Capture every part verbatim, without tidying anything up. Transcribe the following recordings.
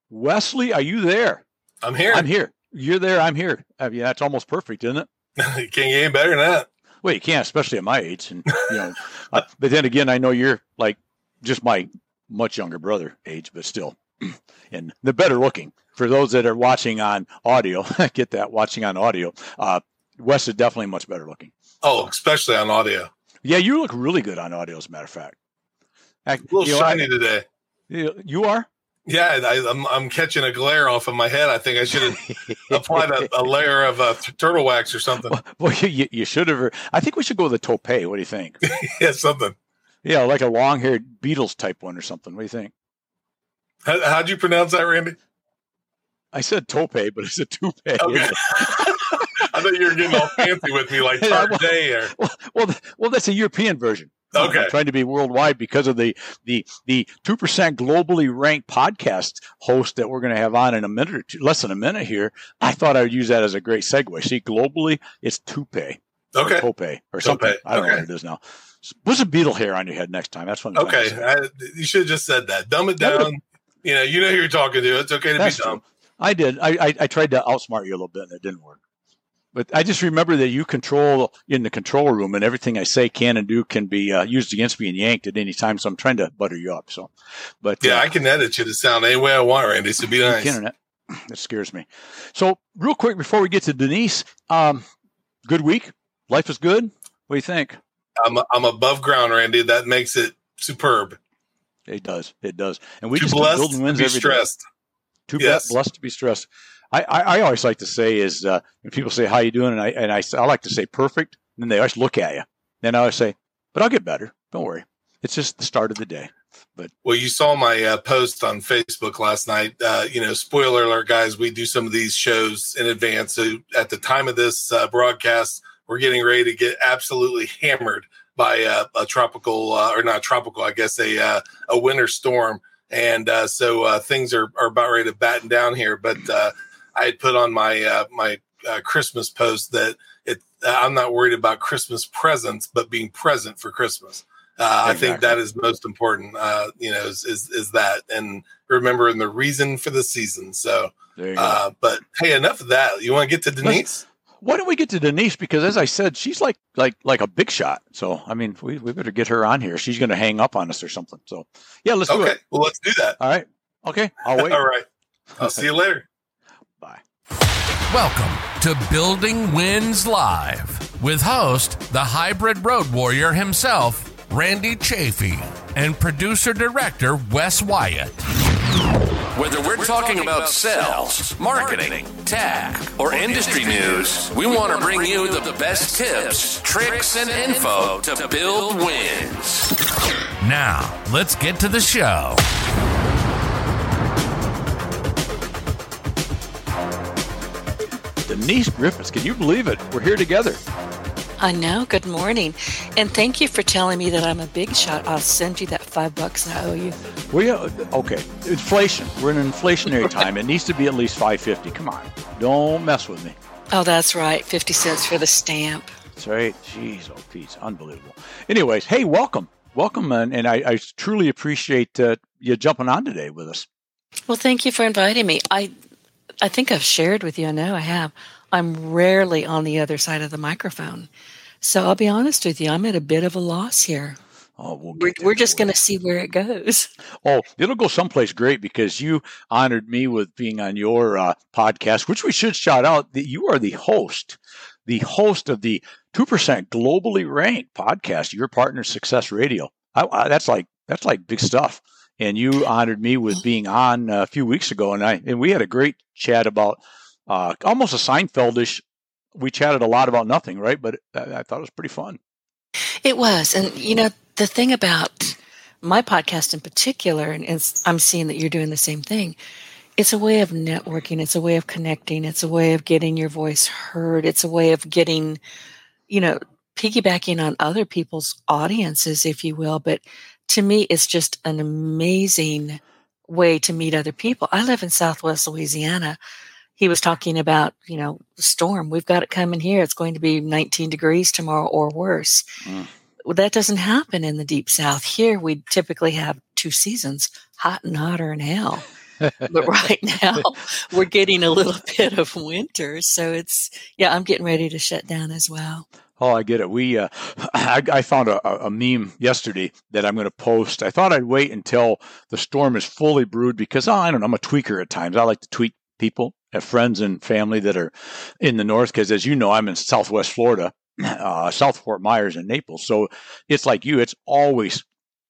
Wesley, are you there? I'm here. I'm here. You're there. I'm here. I mean, that's almost perfect, isn't it? You can't get any better than that. Well, you can't, especially at my age. And you know, uh, but then again, I know you're like just my much younger brother age, but still, and the better looking. For those that are watching on audio, I get that watching on audio. Uh, Wes is definitely much better looking. Oh, especially on audio. Yeah, you look really good on audio, as a matter of fact. I, a little you shiny know, I, today. You are? Yeah, I, I'm I'm catching a glare off of my head. I think I should have applied a, a layer of uh, turtle wax or something. Well, well you, you should have. I think we should go with a toupee. What do you think? Yeah, something. Yeah, like a long-haired Beatles type one or something. What do you think? How, how'd you pronounce that, Randy? I said toupee, but it's a toupee. Okay. I thought you were getting all fancy with me, like Tarday or. Well, well, well, that's a European version. Okay. I'm trying to be worldwide because of the the the two percent globally ranked podcast host that we're going to have on in a minute or two, less than a minute here. I thought I would use that as a great segue. See, globally, it's toupee. Okay. Or toupee or something. Toupee. I don't okay. know what it is now. Put some beetle hair on your head next time. That's fun. Okay. I, you should have just said that. Dumb it down. You know, you know who you're talking to. It's okay to That's be dumb. True. I did. I, I I tried to outsmart you a little bit, and it didn't work. But I just remember that you control in the control room, and everything I say can and do can be uh, used against me and yanked at any time. So I'm trying to butter you up. So, but yeah, uh, I can edit you to sound any way I want, Randy. So be nice. Internet. That scares me. So real quick before we get to Denise, um, good week. Life is good. What do you think? I'm I'm above ground, Randy. That makes it superb. It does. It does. And we Too just blessed building wins to be every stressed. Day. Too yes. blessed to be stressed. I, I, I always like to say is uh, when people say, how you doing? And I, and I, I like to say perfect. And then they always look at you. Then I always say, but I'll get better. Don't worry. It's just the start of the day. But well, you saw my uh, post on Facebook last night. Uh, you know, spoiler alert, guys, we do some of these shows in advance. So at the time of this uh, broadcast, we're getting ready to get absolutely hammered by uh, a tropical uh, or not tropical, I guess, a, uh, a winter storm. And uh, so uh, things are, are about ready to batten down here. But uh, I had put on my uh, my uh, Christmas post that it, uh, I'm not worried about Christmas presents, but being present for Christmas. Uh, exactly. I think that is most important, uh, you know, is, is is that. And remembering the reason for the season. So, uh, but hey, enough of that. You want to get to Denise? Why don't we get to Denise? Because as I said, she's like like like a big shot. So, I mean, we, we better get her on here. She's going to hang up on us or something. So, yeah, let's do okay. it. Okay, well, let's do that. All right. Okay, I'll wait. All right. I'll see you later. Bye. Welcome to Building Wins Live with host, the hybrid road warrior himself, Randy Chafee, and producer-director Wes Wyatt. Whether we're, we're talking, talking about sales, marketing, tech, or industry news, we want to bring you the best tips, tricks, and info to build wins. Now, let's get to the show. Denise Griffiths, can you believe it? We're here together. I know. Good morning. And thank you for telling me that I'm a big shot. I'll send you that five bucks I owe you. Well, yeah, okay. Inflation. We're in an inflationary time. It needs to be at least five fifty. Come on. Don't mess with me. Oh, that's right. fifty cents for the stamp. That's right. Jeez, oh, Pete. Unbelievable. Anyways, hey, welcome. Welcome. And, and I, I truly appreciate uh, you jumping on today with us. Well, thank you for inviting me. I, I think I've shared with you. I know I have. I'm rarely on the other side of the microphone. So I'll be honest with you, I'm at a bit of a loss here. Oh, we'll we're we're just going to see where it goes. Oh, it'll go someplace great because you honored me with being on your uh, podcast, which we should shout out that you are the host, the host of the two percent globally ranked podcast, Your Partner Success Radio. I, I, that's like that's like big stuff. And you honored me with being on a few weeks ago, and I and we had a great chat about uh, almost a Seinfeldish. We chatted a lot about nothing, right? But I, I thought it was pretty fun. It was. And, you know, the thing about my podcast in particular, and it's, I'm seeing that you're doing the same thing, it's a way of networking. It's a way of connecting. It's a way of getting your voice heard. It's a way of getting, you know, piggybacking on other people's audiences, if you will. But to me, it's just an amazing way to meet other people. I live in Southwest Louisiana. He was talking about, you know, the storm. We've got it coming here. It's going to be nineteen degrees tomorrow or worse. Mm. Well, that doesn't happen in the Deep South. Here, we typically have two seasons, hot and hotter and hell. But right now we're getting a little bit of winter. So it's, yeah, I'm getting ready to shut down as well. Oh, I get it. We, uh, I, I found a, a meme yesterday that I'm going to post. I thought I'd wait until the storm is fully brewed because, oh, I don't know, I'm a tweaker at times. I like to tweak people, have friends and family that are in the north because, as you know, I'm in Southwest Florida, uh, South Fort Myers and Naples. So it's like you, it's always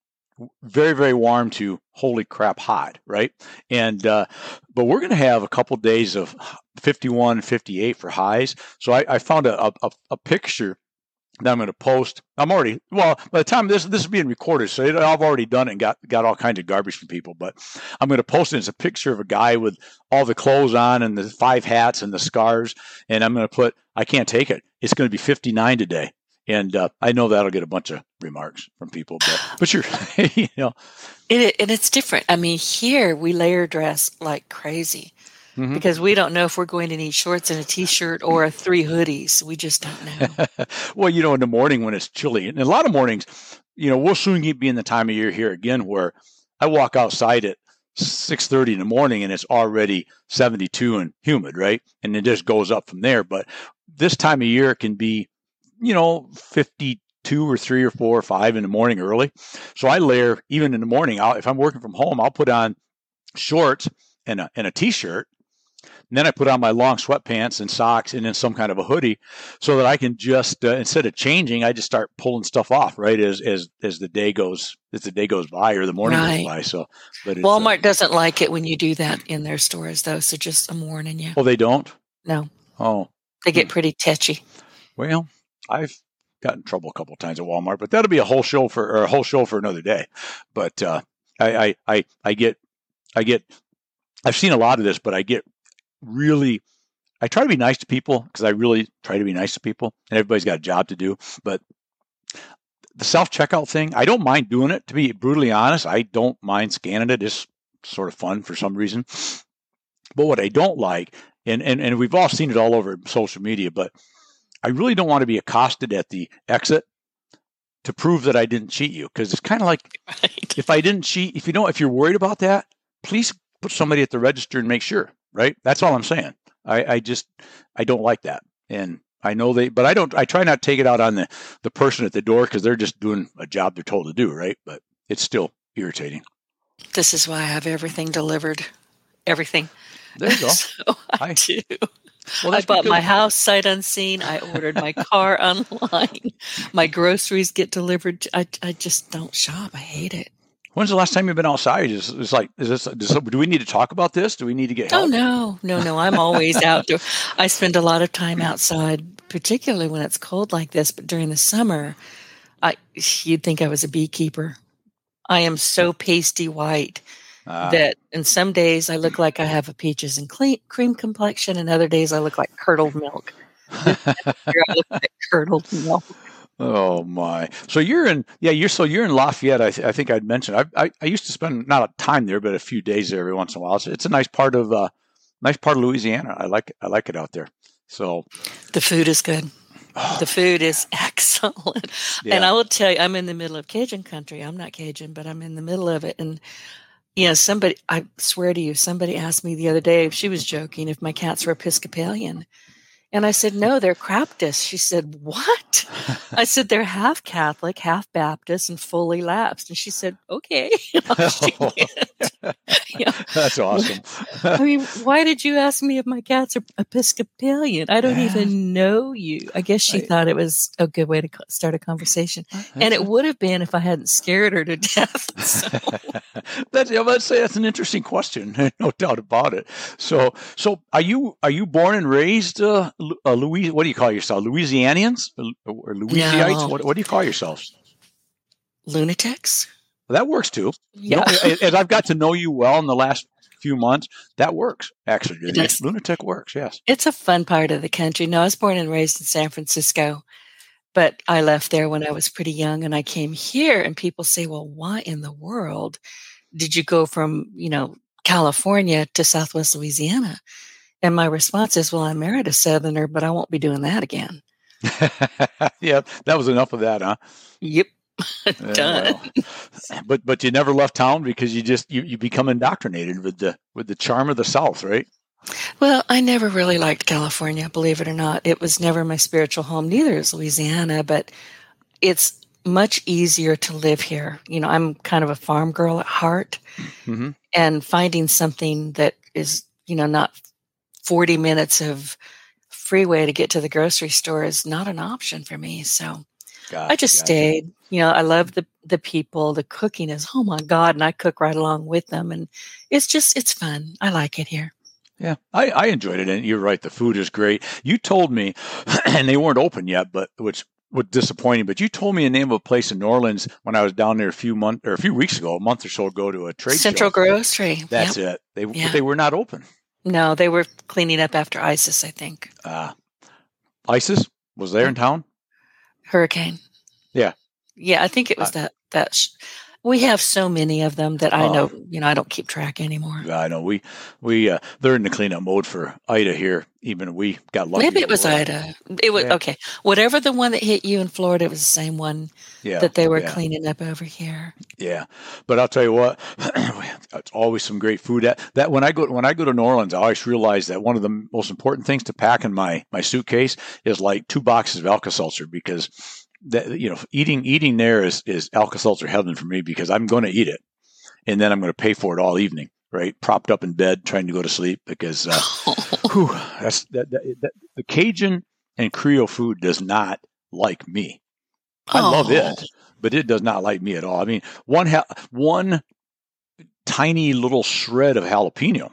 very, very warm to holy crap hot, right? And, uh, but we're going to have a couple days of fifty-one, fifty-eight for highs. So I, I found a, a, a picture that I'm going to post. I'm already, well, by the time this this is being recorded, so it, I've already done it and got, got all kinds of garbage from people, but I'm going to post it as a picture of a guy with all the clothes on and the five hats and the scarves. And I'm going to put, I can't take it. It's going to be fifty-nine today. And uh, I know that'll get a bunch of remarks from people, but, but sure, you know. It, and it's different. I mean, here we layer dress like crazy mm-hmm. because we don't know if we're going to need shorts and a T-shirt or three hoodies. We just don't know. Well, you know, in the morning when it's chilly, and a lot of mornings, you know, we'll soon be in the time of year here again where I walk outside at six thirty in the morning and it's already seventy-two and humid, right? And it just goes up from there. But this time of year can be, you know, fifty-two or three or four or five in the morning early. So I layer, even in the morning, I'll, if I'm working from home, I'll put on shorts and a, and a T-shirt. And then I put on my long sweatpants and socks and then some kind of a hoodie so that I can just, uh, instead of changing, I just start pulling stuff off, right, as as as the day goes as the day goes by or the morning right. goes by. So, but it's, Walmart uh, doesn't like it when you do that in their stores, though. So just I'm warning you. Oh, they don't? No. Oh. They get pretty tetchy. Well, I've gotten in trouble a couple of times at Walmart, but that'll be a whole show for or a whole show for another day. But uh, I, I, I, I get, I get, I've seen a lot of this, but I get really, I try to be nice to people because I really try to be nice to people, and everybody's got a job to do. But the self checkout thing, I don't mind doing it. To be brutally honest, I don't mind scanning it. It's sort of fun for some reason. But what I don't like, and and and we've all seen it all over social media, but I really don't want to be accosted at the exit to prove that I didn't cheat you. Because it's kind of like, right. if I didn't cheat, if you don't, if you're worried about that, please put somebody at the register and make sure, right? That's all I'm saying. I, I just, I don't like that. And I know they, but I don't, I try not to take it out on the, the person at the door because they're just doing a job they're told to do, right? But it's still irritating. This is why I have everything delivered. Everything. There you go. So I, I do. Well, I bought my house sight unseen. I ordered my car online. My groceries get delivered. I, I just don't shop. I hate it. When's the last time you've been outside? Is it's like, is this, does, do we need to talk about this? Do we need to get help? Oh, no, no, no. I'm always out there. I spend a lot of time outside, particularly when it's cold like this. But during the summer, I you'd think I was a beekeeper. I am so pasty white. Uh, that in some days I look like I have a peaches and clean, cream complexion, and other days I look like curdled milk. I look like curdled milk. Oh my! So you're in, yeah, you're so you're in Lafayette. I, th- I think I'd mentioned. I, I I used to spend not a time there, but a few days there every once in a while. It's, it's a nice part of uh, nice part of Louisiana. I like I like it out there. So the food is good. The food is excellent, yeah. And I will tell you, I'm in the middle of Cajun country. I'm not Cajun, but I'm in the middle of it, and. You know, somebody, I swear to you, somebody asked me the other day, if she was joking, if my cats were Episcopalian. And I said, no, they're Craptus. She said, what? I said, they're half Catholic, half Baptist, and fully lapsed. And she said, okay. She yeah. That's awesome. I mean, why did you ask me if my cats are Episcopalian? I don't yeah. even know you. I guess she I, thought it was a good way to start a conversation. And it would have been if I hadn't scared her to death. So. that's, yeah, let's say that's an interesting question. No doubt about it. So, so are you, are you born and raised, uh, uh Louis, what do you call yourself? Louisianians or Louisianites? No. What, what do you call yourselves? Lunatics. Well, that works too. Yeah. You know, as I've got to know you well in the last few months, that works actually. Lunatic works, yes. It's a fun part of the country. No, I was born and raised in San Francisco, but I left there when I was pretty young, and I came here. And people say, "Well, why in the world did you go from you know California to Southwest Louisiana?" And my response is, "Well, I married a Southerner, but I won't be doing that again." Yeah, that was enough of that, huh? Yep. Done. Yeah, well, but but you never left town because you just you, you become indoctrinated with the with the charm of the South, right? Well, I never really liked California, believe it or not. It was never my spiritual home. Neither is Louisiana, but it's much easier to live here. You know, I'm kind of a farm girl at heart, Mm-hmm. and finding something that is, you know, not forty minutes of freeway to get to the grocery store is not an option for me. So Gotcha, I just gotcha. stayed. You know, I love the the people. The cooking is, oh my God, and I cook right along with them, and it's just it's fun. I like it here. Yeah, I, I enjoyed it, and you're right. The food is great. You told me, and they weren't open yet, but which was disappointing. But you told me the name of a place in New Orleans when I was down there a few months or a few weeks ago, a month or so ago, to a trade Central show. Grocery. That's Yep. it. They Yeah. but they were not open. No, they were cleaning up after ISIS, I think. Uh, ISIS was there Yeah. in town. Hurricane. Yeah. Yeah, I think it was Uh, that. That sh- we have so many of them that I Oh. know. You know, I don't keep track anymore. I know we we uh, they're in the cleanup mode for Ida here. Even we got lucky. Maybe it with was the weather. Ida. It was Yeah. okay. Whatever the one that hit you in Florida, it was the same one Yeah, that they were yeah. cleaning up over here. Yeah, but I'll tell you what, it's always some great food. That that when I go when I go to New Orleans, I always realize that one of the most important things to pack in my my suitcase is like two boxes of Alka-Seltzer, because that you know eating eating there is is Alka-Seltzer heaven for me, because I'm going to eat it and then I'm going to pay for it all evening, right? Propped up in bed trying to go to sleep, because uh, whew, that's that, that, that the Cajun and Creole food does not like me. I love Oh. it, but it does not like me at all. I mean, one ha- one tiny little shred of jalapeno,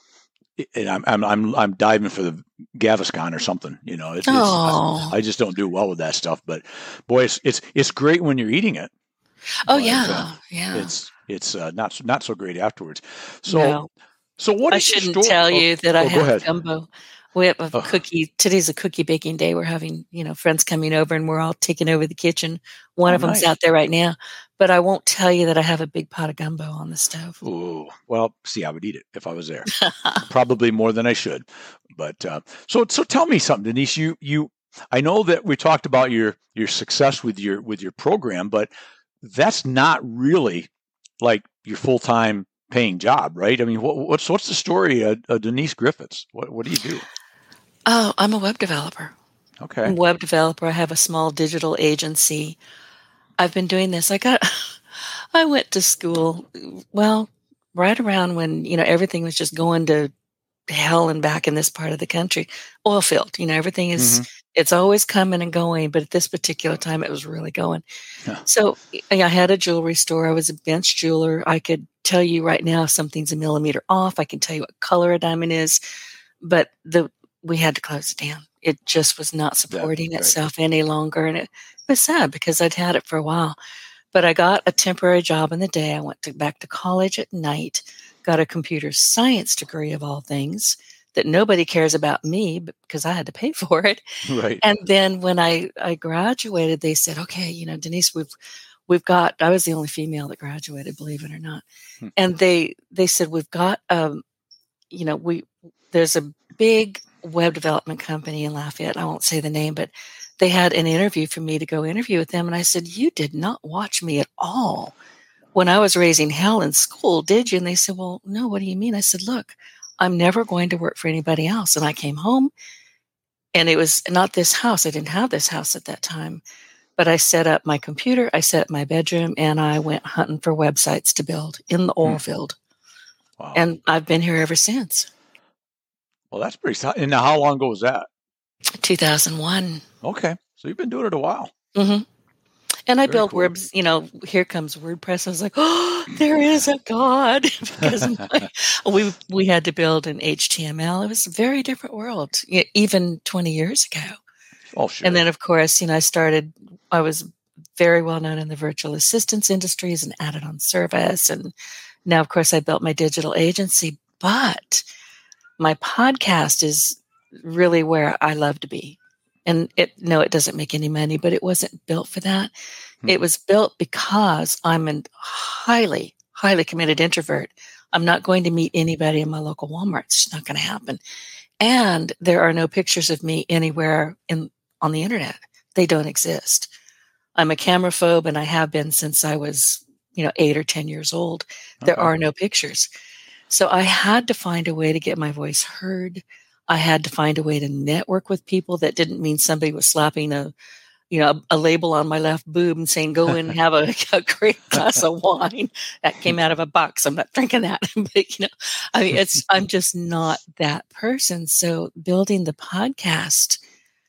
and I'm I'm I'm, I'm diving for the Gaviscon or something. You know, it's, it's Oh. I, I just don't do well with that stuff. But boy, it's it's it's great when you're eating it. Oh but, yeah, uh, yeah. It's it's uh, not so- not so great afterwards. So No. so what I is your shouldn't story? tell Oh, you that I oh, go have ahead. gumbo. We have a Oh. cookie. Today's a cookie baking day. We're having, you know, friends coming over, and we're all taking over the kitchen. One Oh, of them's nice. out there right now, but I won't tell you that I have a big pot of gumbo on the stove. Ooh, well, see, I would eat it if I was there. Probably more than I should. But uh, so so tell me something, Denise. You you I know that we talked about your your success with your with your program, but that's not really like your full time paying job, right? I mean, what, what's what's the story of, of Denise Griffiths? What what do you do? Oh, I'm a web developer. Okay. I'm a web developer. I have a small digital agency. I've been doing this. I got, I went to school, well, right around when, you know, everything was just going to hell and back in this part of the country. Oil field, you know, everything is, Mhm. it's always coming and going, but at this particular time it was really going. Yeah. So I had a jewelry store. I was a bench jeweler. I could tell you right now if something's a millimeter off. I can tell you what color a diamond is, but the we had to close it down. It just was not supporting right. itself any longer. And it was sad because I'd had it for a while. But I got a temporary job in the day. I went to, back to college at night, got a computer science degree of all things that nobody cares about me because I had to pay for it. Right. And then when I, I graduated, they said, okay, you know, Denise, we've we've got, I was the only female that graduated, believe it or not. Hmm. And they they said, we've got, um, you know, we there's a big web development company in Lafayette. I won't say the name, but they had an interview for me to go interview with them. And I said, you did not watch me at all when I was raising hell in school, did you? And they said, well, no, what do you mean? I said, look, I'm never going to work for anybody else. And I came home, and it was not this house. I didn't have this house at that time, but I set up my computer, I set up my bedroom, and I went hunting for websites to build in the oil Hmm. field. Wow. And I've been here ever since. Well, that's pretty. So- and now, how long ago was that? two thousand one. Okay, so you've been doing it a while. Mm-hmm. And I Very built cool. webs, you know, here comes WordPress. I was like, oh, there is a God. Because my, we we had to build in H T M L. It was a very different world, e- even twenty years ago. Oh, sure. And then, of course, you know, I started, I was very well known in the virtual assistance industries and added on service. And now, of course, I built my digital agency. But my podcast is really where I love to be. And it, no, it doesn't make any money, but it wasn't built for that. Hmm. It was built because I'm a highly, highly committed introvert. I'm not going to meet anybody in my local Walmart. It's just not going to happen. And there are no pictures of me anywhere in on the internet. They don't exist. I'm a camera phobe, and I have been since I was, you know, eight or ten years old. There Okay. are no pictures. So I had to find a way to get my voice heard. I had to find a way to network with people. That didn't mean somebody was slapping a, you know, a, a label on my left boob and saying, go in and have a, a great glass of wine that came out of a box. I'm not drinking that. But, you know, I mean, it's, I'm just not that person. So building the podcast,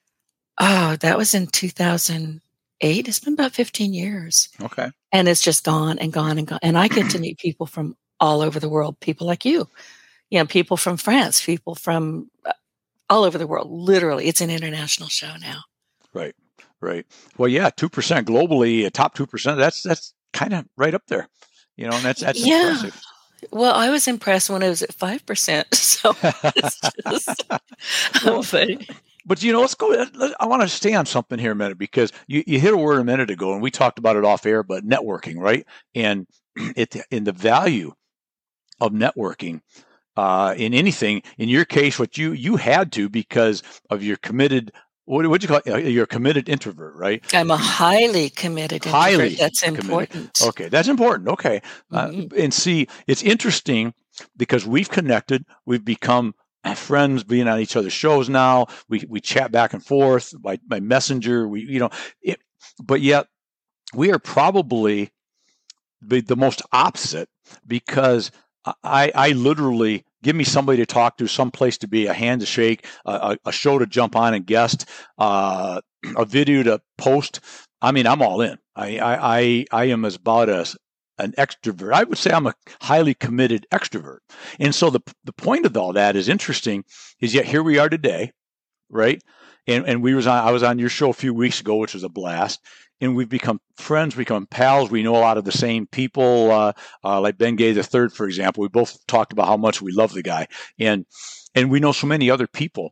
oh, that was in two thousand eight. It's been about fifteen years. Okay. And it's just gone and gone and gone. And I get to meet people from all over the world, people like you, you know, people from France, people from uh, all over the world. Literally, it's an international show now. Right. Right. Well, yeah, two percent globally, a top two percent. That's that's kind of right up there, you know, and that's that's Yeah. impressive. Well, I was impressed when it was at five percent. So it's just, Well, but But, you know, let's go. let- I want to stay on something here a minute, because you, you hit a word a minute ago, and we talked about it off air, but networking, right? And it in the value of networking uh, in anything. In your case, what you you had to, because of your committed. What would you call it? Uh, You're a committed introvert, right? I'm a highly committed introvert. Highly That's committed. important. Okay, that's important. Okay, uh, Mhm. and see, it's interesting because we've connected, we've become friends, being on each other's shows now. We we chat back and forth by by messenger. We you know, it, but yet we are probably the, the most opposite, because I I literally give me somebody to talk to, some place to be, a hand to shake, a, a show to jump on and guest, uh, a video to post. I mean, I'm all in. I I I, I am as about as an extrovert. I would say I'm a highly committed extrovert. And so the the point of all that is interesting, is yet here we are today, right? And and we was on I was on your show a few weeks ago, which was a blast. And we've become friends, become pals. We know a lot of the same people, uh, uh, like Ben Gay the third, for example. We both talked about how much we love the guy, and and we know so many other people.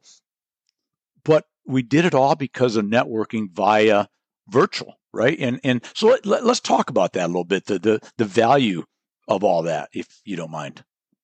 But we did it all because of networking via virtual, right? And and so let, let, let's talk about that a little bit, the, the the value of all that, if you don't mind.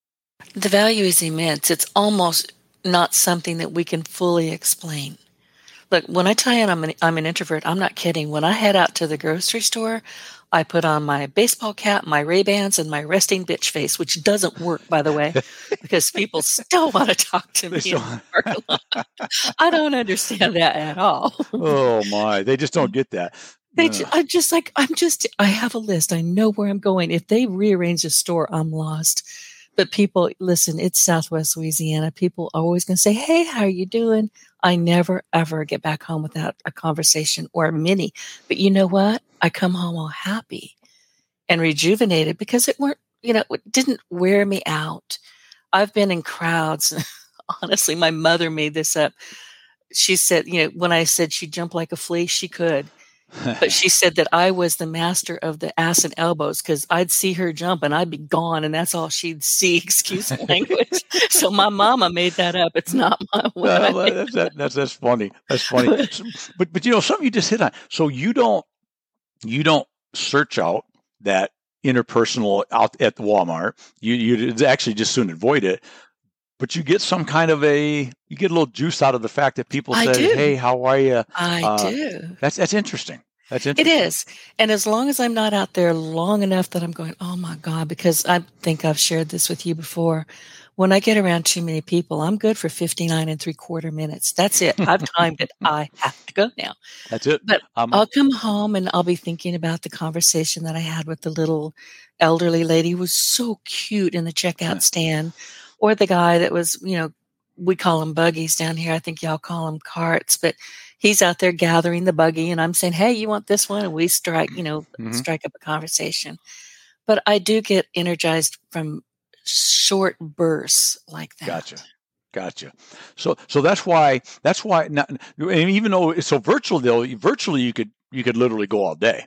The value is immense. It's almost not something that we can fully explain. Look, when I tell you I'm an, I'm an introvert, I'm not kidding. When I head out to the grocery store, I put on my baseball cap, my Ray-Bans, and my resting bitch face, which doesn't work, by the way, because people still want to talk to me They in the parking lot. I don't understand that at all. Oh my, they just don't get that. They, Uh, ju- I'm just like, I'm just, I have a list. I know where I'm going. If they rearrange the store, I'm lost. But people, listen, it's Southwest Louisiana. People are always going to say, hey, how are you doing? I never, ever get back home without a conversation or a mini. But you know what? I come home all happy and rejuvenated because it weren't, you know, it didn't wear me out. I've been in crowds. Honestly, my mother made this up. She said, you know, when I said she jumped like a flea, she could. But she said that I was the master of the ass and elbows, because I'd see her jump and I'd be gone, and that's all she'd see. Excuse the language. So my mama made that up. It's not my well, way. that's, that, that's that's funny. That's funny. So- but but you know, something you just hit on. So you don't you don't search out that interpersonal out at the Walmart. You you actually just soon avoid it. But you get some kind of a you get a little juice out of the fact that people I say, do. "Hey, how are you?" I Uh, do. That's that's interesting. That's It interesting. is. And as long as I'm not out there long enough that I'm going, oh my God, because I think I've shared this with you before. When I get around too many people, I'm good for fifty-nine and three quarter minutes. That's it. I've timed it. I have to go now. That's it. But Um, I'll come home and I'll be thinking about the conversation that I had with the little elderly lady who was so cute in the checkout stand, or the guy that was, you know, we call them buggies down here. I think y'all call them carts, but he's out there gathering the buggy, and I'm saying, hey, you want this one? And we strike, you know, Mhm. strike up a conversation. But I do get energized from short bursts like that. Gotcha. Gotcha. So so that's why that's why not, and even though it's so virtual though, virtually you could you could literally go all day.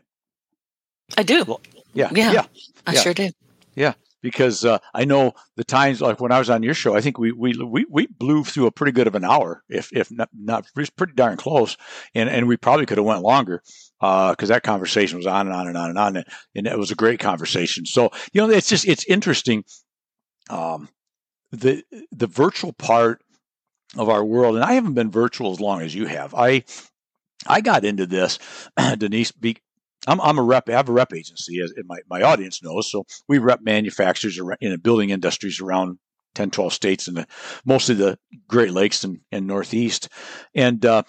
I do. Well, Yeah. Yeah. Yeah. I yeah. sure do. Because uh, I know the times like when I was on your show, I think we we we, we blew through a pretty good of an hour, if if not not pretty darn close, and and we probably could have went longer because uh, that conversation was on and on and on and on, and, and it was a great conversation. So you know, it's just it's interesting, um, the the virtual part of our world, and I haven't been virtual as long as you have. I I got into this, Denise, be, I'm, I'm a rep. I have a rep agency, as my, my audience knows. So we rep manufacturers in the building industries around ten, twelve states and mostly the Great Lakes and, and Northeast. And uh,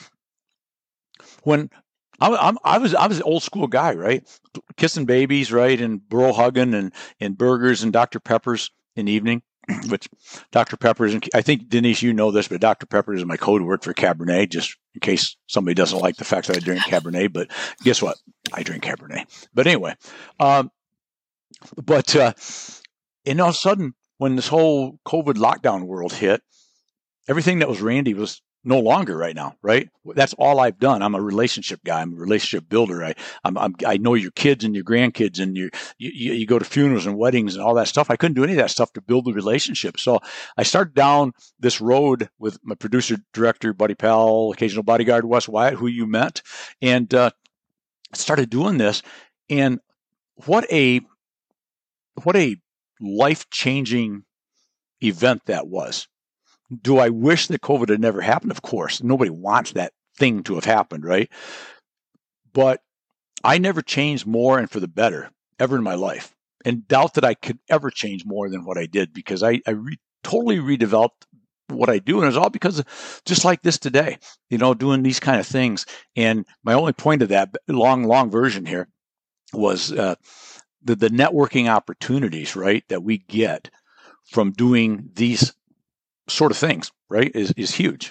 when I, I'm, I was I was an old school guy, right? Kissing babies, right? And bro hugging and, and burgers and Doctor Peppers in the evening. Which Doctor Pepper is, I think, Denise, you know this, but Doctor Pepper is my code word for Cabernet, just in case somebody doesn't like the fact that I drink Cabernet. But guess what? I drink Cabernet. But anyway, um, but uh, and all of a sudden, when this whole COVID lockdown world hit, everything that was Randy was no longer right now, right? That's all I've done. I'm a relationship guy. I'm a relationship builder. I I'm, I'm, I know your kids and your grandkids, and your, you, you go to funerals and weddings and all that stuff. I couldn't do any of that stuff to build the relationship. So I started down this road with my producer, director, buddy pal, occasional bodyguard, Wes Wyatt, who you met, and uh, started doing this. And what a what a life-changing event that was. Do I wish that COVID had never happened? Of course. Nobody wants that thing to have happened, right? But I never changed more and for the better ever in my life, and doubt that I could ever change more than what I did, because I, I re- totally redeveloped what I do. And it's all because of just like this today, you know, doing these kind of things. And my only point of that long, long version here was uh, the, the networking opportunities, right, that we get from doing these sort of things, right, is, is huge.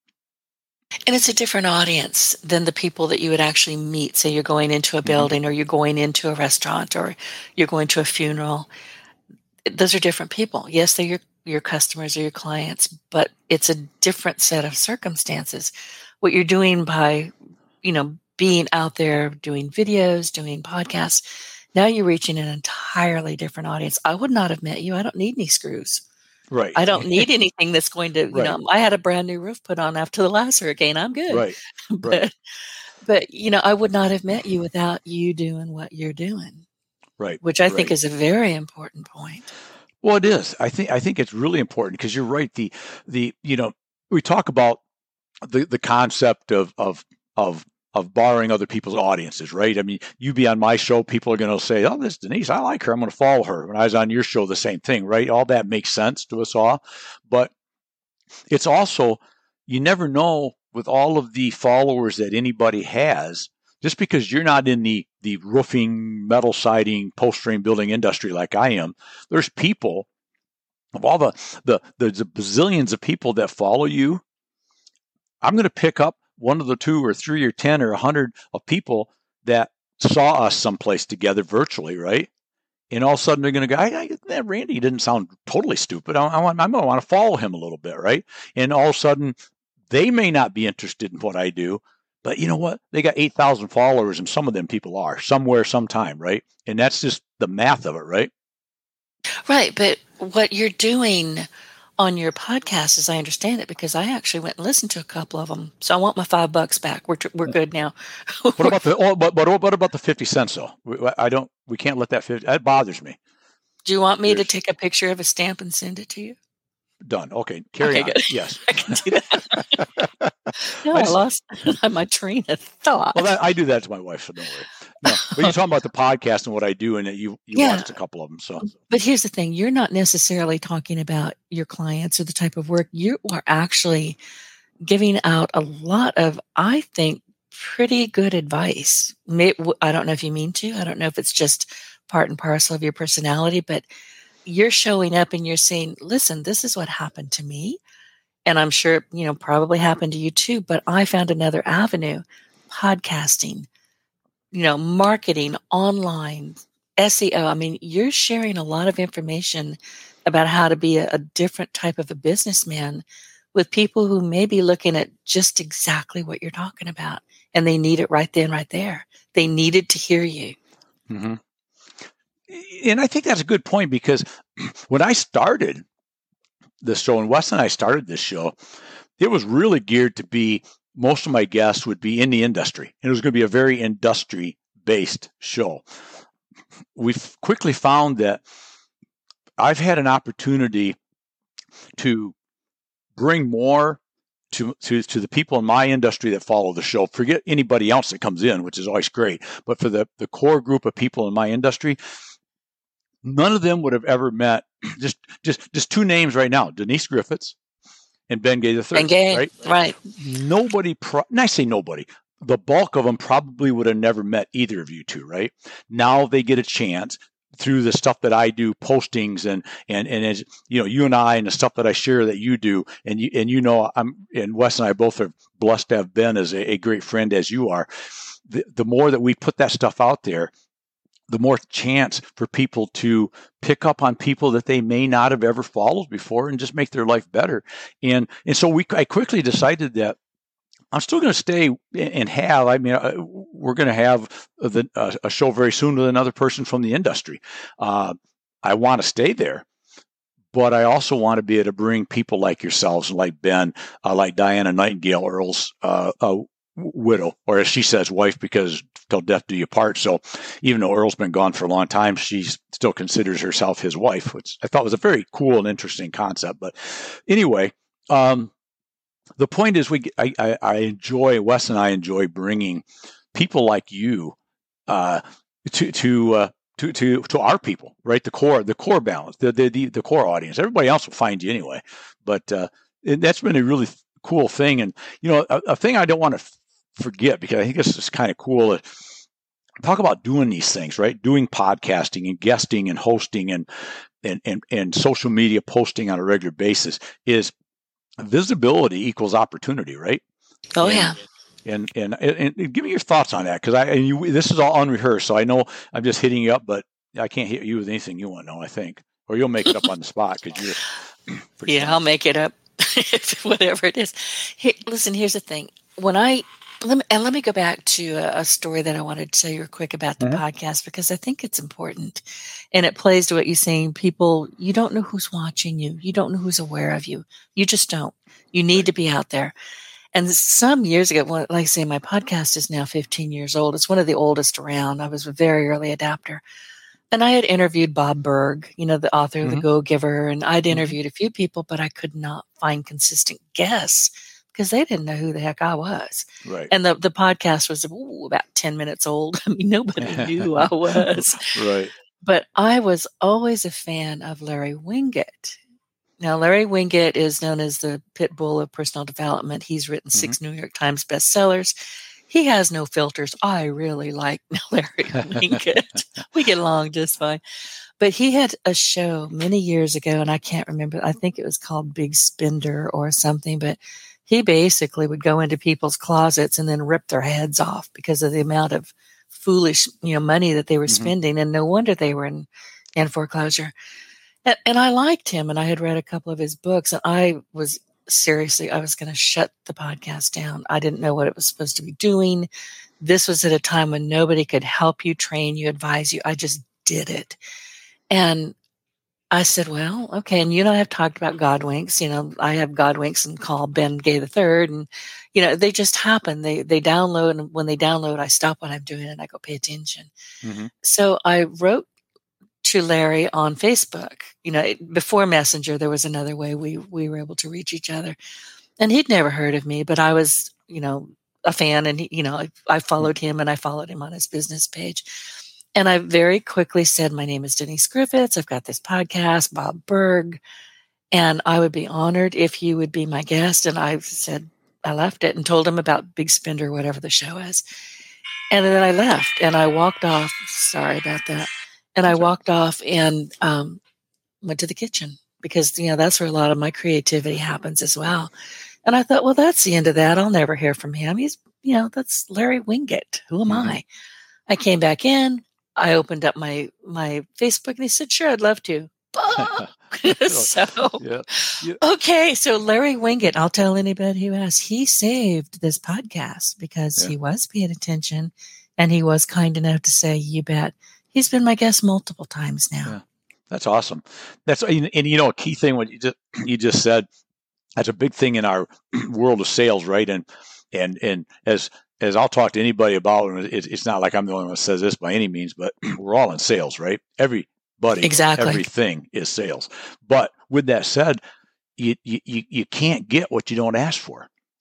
And it's a different audience than the people that you would actually meet. Say you're going into a building, mm-hmm. or you're going into a restaurant, or you're going to a funeral. Those are different people. Yes, they're your, your customers or your clients, but it's a different set of circumstances. What you're doing by, you know, being out there doing videos, doing podcasts, now you're reaching an entirely different audience. I would not have met you. I don't need any screws. Right. I don't need anything that's going to, you right. know, I had a brand new roof put on after the last hurricane. I'm good. Right. but, right. but, you know, I would not have met you without you doing what you're doing. Right. Which I right. think is a very important point. Well, it is. I think, I think it's really important, because you're right. The, the, you know, we talk about the, the concept of, of, of, of borrowing other people's audiences, right? I mean, you be on my show, people are going to say, oh, this Denise, I like her, I'm going to follow her. When I was on your show, the same thing, right? All that makes sense to us all. But it's also, you never know with all of the followers that anybody has, just because you're not in the, the roofing, metal siding, post frame building industry like I am, there's people, of all the, the, the, the bazillions of people that follow you, I'm going to pick up one of the two or three or ten or a hundred of people that saw us someplace together virtually, right? And all of a sudden they're going to go, I, I, Randy didn't sound totally stupid. I, I, want, I want to follow him a little bit, right? And all of a sudden they may not be interested in what I do, but you know what? They got eight thousand followers, and some of them people are somewhere, sometime, right? And that's just the math of it, right? Right. But what you're doing on your podcast, as I understand it, because I actually went and listened to a couple of them, so I want my five bucks back. We're we're good now. What about the oh, but, but what about the fifty cents though? I don't. We can't let that fifty. That bothers me. Do you want me There's, to take a picture of a stamp and send it to you? Done. Okay. Carry okay, on. Good. Yes. I can do that. no, I, just, I lost my train of thought. Well, that, I do that to my wife, so don't worry. No, but you're talking about the podcast and what I do, and you you yeah. watched a couple of them. So, but here's the thing: you're not necessarily talking about your clients or the type of work. You are actually giving out a lot of, I think, pretty good advice. I don't know if you mean to. I don't know if it's just part and parcel of your personality, but you're showing up and you're saying, listen, this is what happened to me. And I'm sure, you know, probably happened to you too, but I found another avenue, podcasting, you know, marketing, online, S E O. I mean, you're sharing a lot of information about how to be a, a different type of a businessman with people who may be looking at just exactly what you're talking about. And they need it right then, right there. They needed to hear you. Mm-hmm. And I think that's a good point, because when I started this show, and Wes and I started this show, it was really geared to be, most of my guests would be in the industry. And it was going to be a very industry-based show. We've quickly found that I've had an opportunity to bring more to, to, to the people in my industry that follow the show, forget anybody else that comes in, which is always great. But for the, the core group of people in my industry, none of them would have ever met just, just, just two names right now, Denise Griffiths and Ben Gay the third. Ben Gay, right? right. Nobody, pro- and I say nobody, the bulk of them probably would have never met either of you two, right? Now they get a chance through the stuff that I do, postings and, and, and as you know, you and I and the stuff that I share that you do. And you, and you know, I'm, and Wes and I both are blessed to have Ben as a, a great friend as you are. The, the more that we put that stuff out there, the more chance for people to pick up on people that they may not have ever followed before and just make their life better. And, and so we, I quickly decided that I'm still going to stay and have, I mean, uh, we're going to have the, uh, a show very soon with another person from the industry. Uh, I want to stay there, but I also want to be able to bring people like yourselves, like Ben, uh, like Diana Nightingale, Earl's uh, uh, widow, or as she says, wife, because till death do you part. So even though Earl's been gone for a long time, she still considers herself his wife, which I thought was a very cool and interesting concept. But anyway, um, the point is, we I, I, I enjoy Wes and I enjoy bringing people like you uh, to to uh, to to to our people, right? The core, the core balance, the the the, the core audience. Everybody else will find you anyway, but uh, that's been a really cool thing. And you know, a, a thing I don't want to f- forget, because I think this is kind of cool. Uh, talk about doing these things, right? Doing podcasting and guesting and hosting and and and, and social media posting on a regular basis is. Visibility equals opportunity, right? Oh, and, yeah. And, and and and give me your thoughts on that, because I and you, this is all unrehearsed, so I know I'm just hitting you up, but I can't hit you with anything you want to know, I think, or you'll make it up on the spot because you're. Yeah, smart. I'll make it up, whatever it is. Hey, listen, here's the thing. When I let me, and let me go back to a, a story that I wanted to tell you real quick about the mm-hmm. podcast, because I think it's important, and it plays to what you're saying. People, you don't know who's watching you. You don't know who's aware of you. You just don't. You need to be out there. And some years ago, like I say, my podcast is now fifteen years old. It's one of the oldest around. I was a very early adapter. And I had interviewed Bob Berg, you know, the author of mm-hmm. The Go-Giver, and I'd interviewed mm-hmm. a few people, but I could not find consistent guests because they didn't know who the heck I was. Right. And the, the podcast was ooh, about ten minutes old. I mean, nobody knew who I was. Right. But I was always a fan of Larry Winget. Now, Larry Winget is known as the pit bull of personal development. He's written mm-hmm. six New York Times bestsellers. He has no filters. I really like Larry Winget. We get along just fine. But he had a show many years ago, and I can't remember. I think it was called Big Spender or something. But he basically would go into people's closets and then rip their heads off because of the amount of foolish, you know, money that they were mm-hmm. spending. And no wonder they were in, in foreclosure. And, and I liked him, and I had read a couple of his books, and I was seriously, I was going to shut the podcast down. I didn't know what it was supposed to be doing. This was at a time when nobody could help you, train you, advise you. I just did it. And I said, well, okay. And you and I have talked about Godwinks. You know, I have Godwinks and call Ben Gay the third. And, you know, they just happen. They they download. And when they download, I stop what I'm doing and I go pay attention. Mm-hmm. So I wrote to Larry on Facebook. You know, before Messenger, there was another way we, we were able to reach each other. And he'd never heard of me, but I was, you know, a fan. And, he, you know, I, I followed him and I followed him on his business page. And I very quickly said, my name is Denise Griffiths. I've got this podcast, Bob Berg, and I would be honored if you would be my guest. And I said, I left it and told him about Big Spender, whatever the show is. And then I left and I walked off. Sorry about that. And I walked off and um, went to the kitchen because, you know, that's where a lot of my creativity happens as well. And I thought, well, that's the end of that. I'll never hear from him. He's, you know, that's Larry Winget. Who am mm-hmm. I? I came back in. I opened up my, my Facebook and he said, sure, I'd love to. so, yeah. Yeah. Okay. So Larry Winget, I'll tell anybody who asks, he saved this podcast because yeah. he was paying attention and he was kind enough to say, you bet. He's been my guest multiple times now. Yeah. That's awesome. That's, and, and you know, a key thing, what you just, you just said, that's a big thing in our world of sales, right? And, and, and as, as I'll talk to anybody about, it's not like I'm the only one that says this by any means, but we're all in sales, right? Everybody, exactly. everything is sales. But with that said, you, you, you can't get what you don't ask for.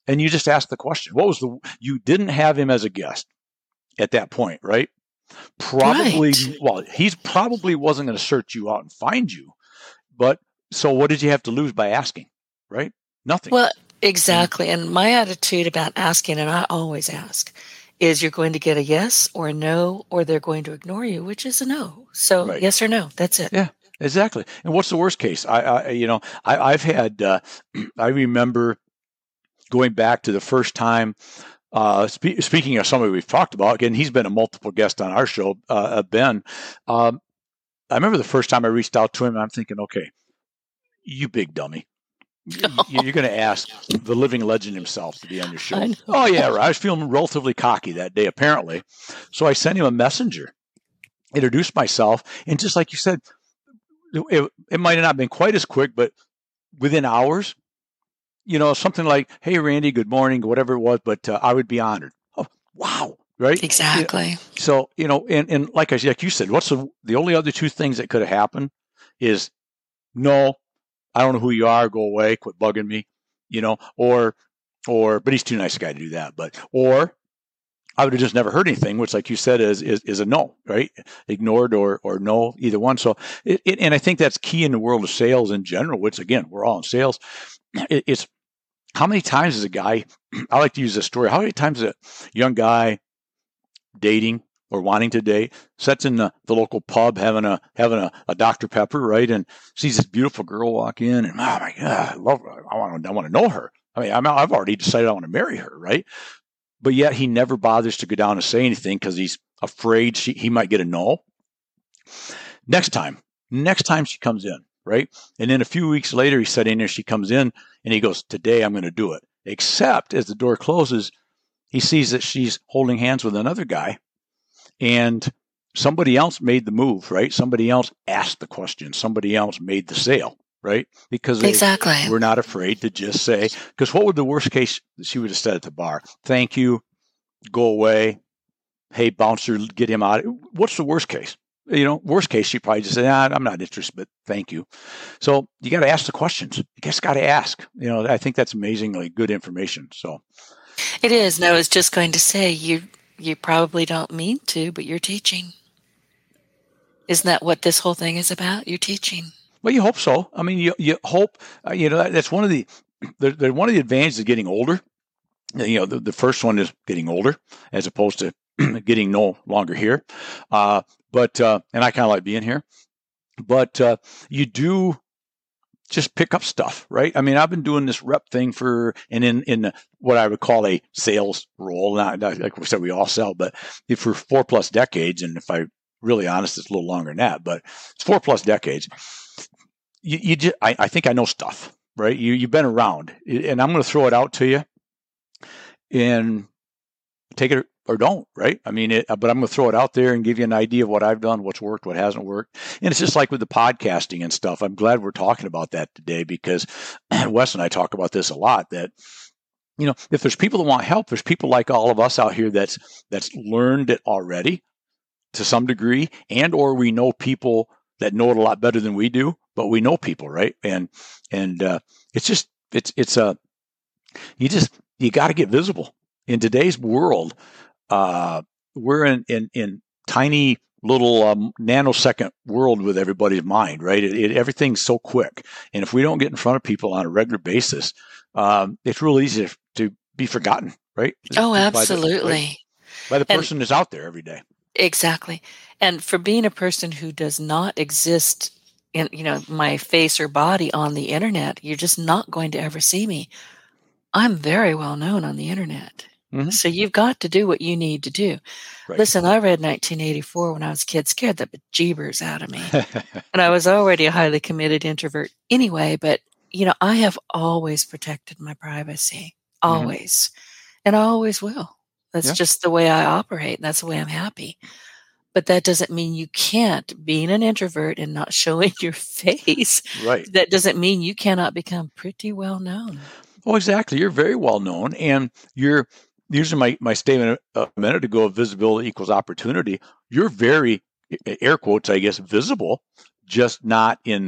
and you just ask the question. What was the, you didn't have him as a guest at that point, right? Probably, Right. well, he's probably wasn't going to search you out and find you. But so what did you have to lose by asking, right? Nothing. Well, exactly. And my attitude about asking, and I always ask, is you're going to get a yes or a no, or they're going to ignore you, which is a no. So Right. yes or no, that's it. Yeah, exactly. And what's the worst case? I, I you know, I, I've had, uh, I remember going back to the first time, uh, spe- speaking of somebody we've talked about, again, he's been a multiple guest on our show, uh, Ben. Um, I remember the first time I reached out to him, I'm thinking, okay, you big dummy. You're going to ask the living legend himself to be on your show. I know. Oh, yeah, right. I was feeling relatively cocky that day, apparently. So I sent him a messenger, introduced myself, and just like you said, it, it might have not been quite as quick, but within hours, you know, something like, hey, Randy, good morning, whatever it was, but uh, I would be honored. Oh, wow. Right? Exactly. You know, so, you know, and, and like I like you said, what's the, the only other two things that could have happened is no, I don't know who you are, go away, quit bugging me, you know, or, or, but he's too nice a guy to do that, but, or I would have just never heard anything, which, like you said, is, is, is a no, right? Ignored or, or no, either one. So, it, it, and I think that's key in the world of sales in general, which again, we're all in sales. It, it's how many times is a guy, I like to use this story, how many times is a young guy dating or wanting to date, sits in the, the local pub having a having a, a Doctor Pepper, right, and sees this beautiful girl walk in, and oh my God, I love her. I want to I want to know her. I mean, I'm, I've already decided I want to marry her, right? But yet he never bothers to go down and say anything because he's afraid she, he might get a no. Next time, next time she comes in, right, and then a few weeks later he sat in there, she comes in, and he goes, today I'm going to do it. Except as the door closes, he sees that she's holding hands with another guy. And somebody else made the move, right? Somebody else asked the question. Somebody else made the sale, right? Because they Exactly. were not afraid to just say, because what would the worst case she would have said at the bar? Thank you, go away. Hey, bouncer, get him out. What's the worst case? You know, worst case, she probably just said, ah, I'm not interested, but thank you. So you got to ask the questions. You just got to ask. You know, I think that's amazingly good information. So It is. And I was just going to say, you you probably don't mean to, but you're teaching. Isn't that what this whole thing is about? You're teaching. Well, you hope so. I mean, you you hope. Uh, you know, that, that's one of the, the, the one of the advantages of getting older. You know, the, the first one is getting older, as opposed to getting no longer here. Uh, but uh, and I kind of like being here. But uh, you do just pick up stuff, right? I mean, I've been doing this rep thing for, and in, in what I would call a sales role, not, not like we said, we all sell, but for four plus decades. And if I really honest, it's a little longer than that, but it's four plus decades. You, you just, I, I think I know stuff, right? You, you've been around, and I'm going to throw it out to you and take it or don't, right? I mean, it, but I'm going to throw it out there and give you an idea of what I've done, what's worked, what hasn't worked. And it's just like with the podcasting and stuff. I'm glad we're talking about that today, because Wes and I talk about this a lot, that, you know, if there's people that want help, there's people like all of us out here that's, that's learned it already to some degree, and, or we know people that know it a lot better than we do, but we know people, right? And, and, uh, it's just, it's, it's a, you just, you got to get visible in today's world. Uh, we're in, in, in tiny little um, nanosecond world with everybody's mind, right? It, it, everything's so quick. And if we don't get in front of people on a regular basis, um, it's real easy to, to be forgotten, right? Oh, by absolutely. the, right? By the person who's out there every day. Exactly. And for being a person who does not exist in, you know, my face or body on the internet, you're just not going to ever see me. I'm very well known on the internet. Mm-hmm. So you've got to do what you need to do. Right. Listen, I read nineteen eighty-four when I was a kid, scared the bejeebers out of me. And I was already a highly committed introvert anyway, but, you know, I have always protected my privacy, always. Mm-hmm. And I always will. That's yeah. just the way I operate. And that's the way I'm happy. But that doesn't mean you can't, being an introvert and not showing your face. Right. That doesn't mean you cannot become pretty well known. Oh, exactly. You're very well known, and you're using my, my statement a minute ago of visibility equals opportunity. You're very, air quotes, I guess, visible, just not in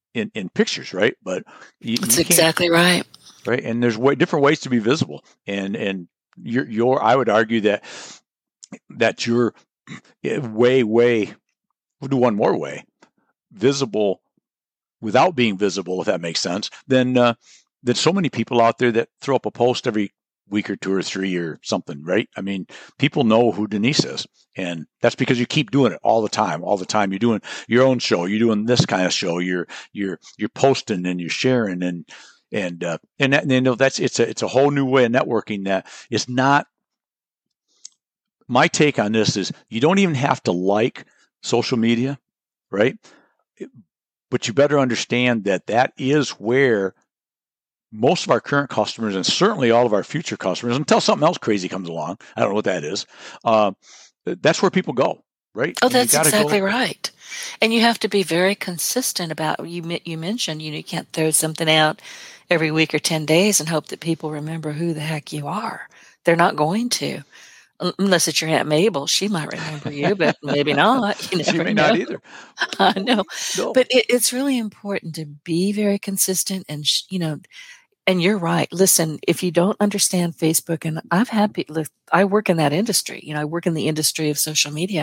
in, in pictures, right? But you, That's you can't, exactly right. right? And there's way, different ways to be visible, and and you're, you're I would argue that that you're way way we'll do one more way visible without being visible, if that makes sense. Then uh, there's so many people out there that throw up a post every week or two or three or something, right? I mean, people know who Denise is, and that's because you keep doing it all the time, all the time. You're doing your own show, you're doing this kind of show, you're you're you're posting and you're sharing, and and uh, and, that, and you know that's it's a it's a whole new way of networking that is not. My take on this is you don't even have to like social media, right? But you better understand that that is where most of our current customers, and certainly all of our future customers, until something else crazy comes along, I don't know what that is, uh, that's where people go, right? Oh, And you that's gotta exactly go- right. And you have to be very consistent about, you me- you mentioned, you know, you can't throw something out every week or ten days and hope that people remember who the heck you are. They're not going to. Un- Unless it's your Aunt Mabel, she might remember you, but maybe not. You She never may know. not either. I know. No. But it, it's really important to be very consistent, and sh- you know, and you're right. Listen, if you don't understand Facebook, and I've had people, I work in that industry. You know, I work in the industry of social media,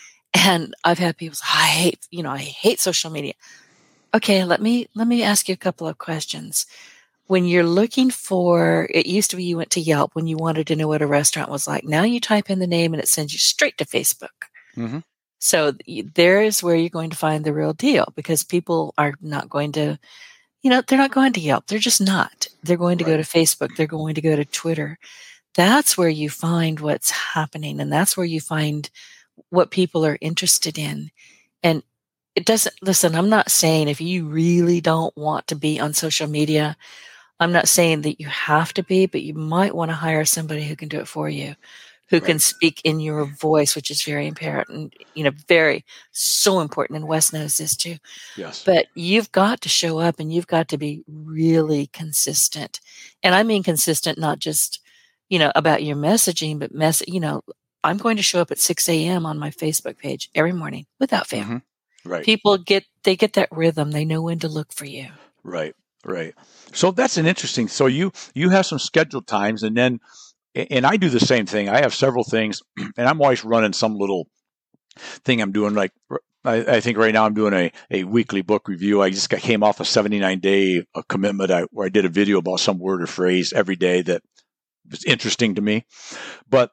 and I've had people say, I hate, you know, I hate social media. Okay, let me let me ask you a couple of questions. When you're looking for, it used to be you went to Yelp when you wanted to know what a restaurant was like. Now you type in the name and it sends you straight to Facebook. Mm-hmm. So there is where you're going to find the real deal, because people are not going to, you know, they're not going to Yelp. They're just not. They're going to go Right. to Facebook. They're going to go to Twitter. That's where you find what's happening. And that's where you find what people are interested in. And it doesn't, listen, I'm not saying if you really don't want to be on social media, I'm not saying that you have to be, but you might want to hire somebody who can do it for you, who can Right. speak in your voice, which is very important, you know, very, so important. And Wes knows this too. Yes. But you've got to show up and you've got to be really consistent. And I mean consistent, not just, you know, about your messaging, but mess, you know, I'm going to show up at six a.m. on my Facebook page every morning without fail. Mhm. Right. People get, they get that rhythm. They know when to look for you. Right. Right. So that's an interesting. So you you have some scheduled times, and then, and I do the same thing. I have several things, and I'm always running some little thing I'm doing. Like I, I think right now I'm doing a, a weekly book review. I just got, came off a seventy-nine day a commitment I, where I did a video about some word or phrase every day that was interesting to me. But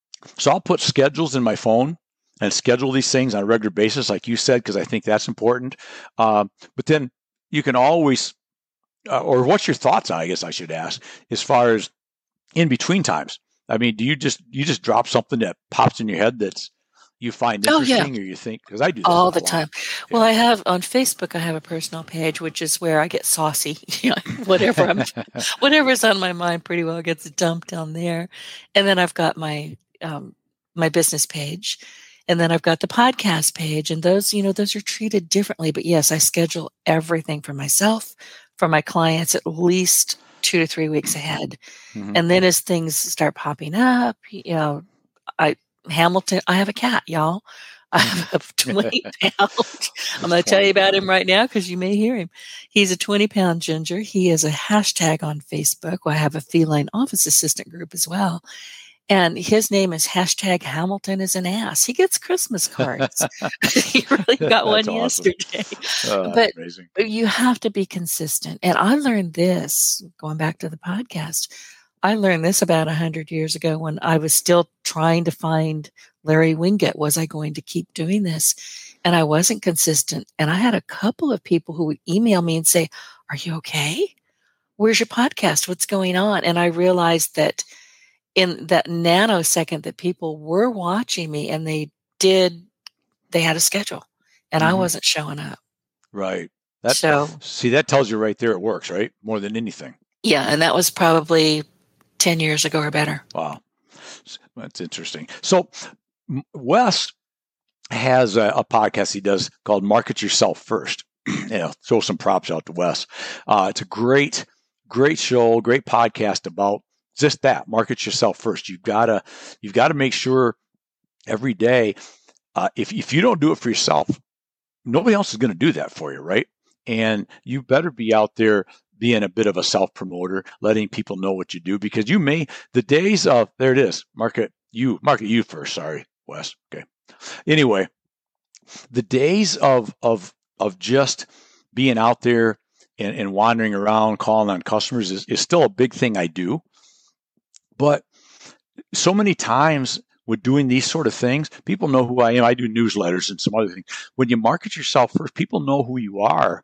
so I'll put schedules in my phone and schedule these things on a regular basis, like you said, because I think that's important. Uh, but then you can always, uh, or what's your thoughts on, I guess I should ask, as far as in between times? I mean, do you just you just drop something that pops in your head that's you find Oh, yeah. interesting, or you think, because I do that All a the lot. time. Well, I have on Facebook, I have a personal page, which is where I get saucy. You know, whatever I'm, whatever's on my mind pretty well gets dumped down there. And then I've got my, um, my business page, and then I've got the podcast page, and those, you know, those are treated differently. But yes, I schedule everything for myself, for my clients, at least two to three weeks ahead. Mhm. And then as things start popping up, you know, I, Hamilton, I have a cat, y'all. I have a twenty pound. I'm going to tell you about him right now because you may hear him. He's a twenty pound ginger. He is a hashtag on Facebook. I have a feline office assistant group as well. And his name is hashtag Hamilton is an ass. He gets Christmas cards. He really got one That's awesome. yesterday. Oh, But amazing. you have to be consistent. And I learned this going back to the podcast. I learned this about a hundred years ago when I was still trying to find Larry Winget. Was I going to keep doing this? And I wasn't consistent. And I had a couple of people who would email me and say, "Are you okay? Where's your podcast? What's going on?" And I realized that in that nanosecond that people were watching me, and they did, they had a schedule, and I Mhm. wasn't showing up. Right. That, So see, that tells you right there it works, right? More than anything. yeah, and that was probably ten years ago or better. Wow. That's interesting. So M- Wes has a, a podcast he does called Market Yourself First. You know, throw some props out to Wes. Uh, it's a great, great show, great podcast about just that. Market yourself first. You've gotta, you've got to make sure every day. Uh, if if you don't do it for yourself, nobody else is going to do that for you, right? and you better be out there being a bit of a self-promoter, letting people know what you do, because you may, the days of, there it is, market you, market you first, sorry, Wes. Okay. Anyway, the days of, of, of just being out there and, and wandering around, calling on customers is, is still a big thing I do. But so many times with doing these sort of things, people know who I am. I do newsletters and some other things. When you market yourself first, people know who you are.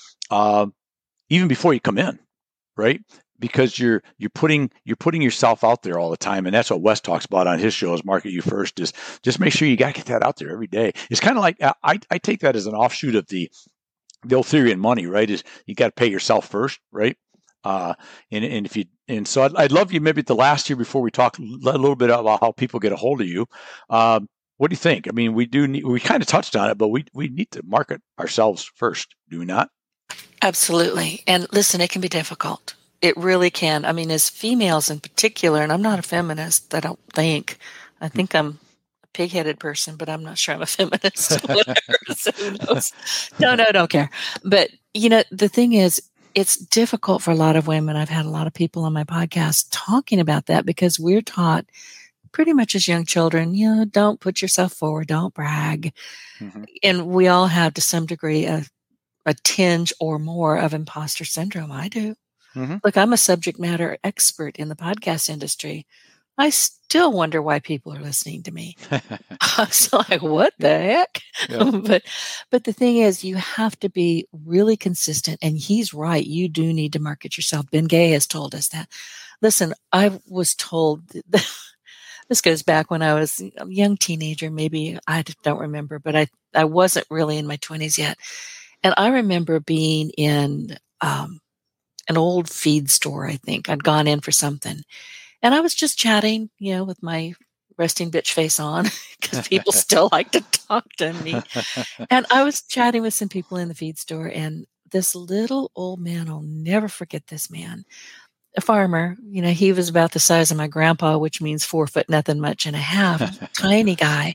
Uh, even before you come in, right? Because you're you're putting you're putting yourself out there all the time, and that's what Wes talks about on his shows. Market You First is just make sure you got to get that out there every day. It's kind of like I I take that as an offshoot of the the old theory in money, right? Is you got to pay yourself first, right? Uh, and and if you and so I'd, I'd love you maybe the last year before we talk a little bit about how people get a hold of you. Um, what do you think? I mean, we do need, we kind of touched on it, but we we need to market ourselves first, do we not? Absolutely. And listen, it can be difficult. It really can. I mean, as females in particular, and I'm not a feminist, I don't think. I think I'm a pig-headed person, but I'm not sure I'm a feminist. Whatever. So who knows? No, no, don't care. But, you know, the thing is, it's difficult for a lot of women. I've had a lot of people on my podcast talking about that because we're taught pretty much as young children, you know, don't put yourself forward, don't brag. Mm-hmm. And we all have to some degree a a tinge or more of imposter syndrome. I do. Mm-hmm. Look, I'm a subject matter expert in the podcast industry. I still wonder why people are listening to me. I was like, what the heck? Yeah. but but the thing is, you have to be really consistent. And he's right. You do need to market yourself. Ben Gay has told us that. Listen, I was told, that, this goes back when I was a young teenager, maybe, I don't remember, but I, I wasn't really in my twenties yet. And I remember being in um, an old feed store, I think. I'd gone in for something. And I was just chatting, you know, with my resting bitch face on, because people still like to talk to me. And I was chatting with some people in the feed store. And this little old man, I'll never forget this man, a farmer. You know, he was about the size of my grandpa, which means four foot nothing much and a half, tiny guy.